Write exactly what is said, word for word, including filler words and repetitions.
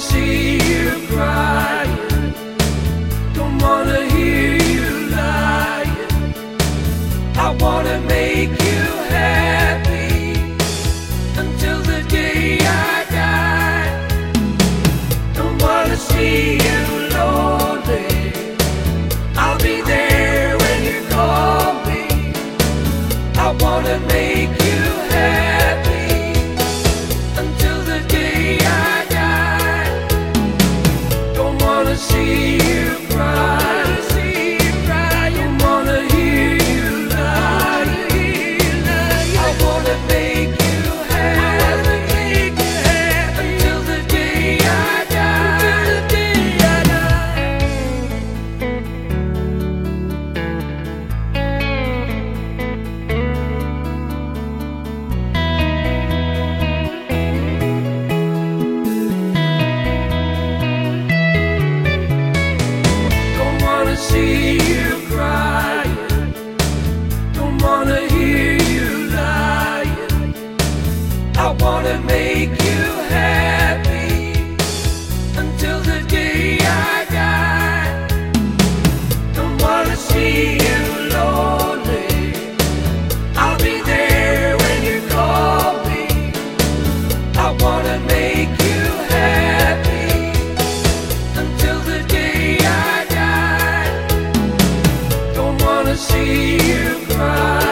see you crying, don't wanna hear you lying. I wanna make you happy until the day I die. Don't wanna see you lonely, I'll be there when you call me. I wanna make you happy until the day I die. Don't wanna see you cry, don't wanna hear you lie. I wanna make you happy until the day I die. Don't wanna see you crying, don't wanna hear you lying. I wanna make you happy until the day I die. Don't wanna see you lonely, I'll be there when you call me. I wanna make you happy until the day I die. Don't wanna see you cry.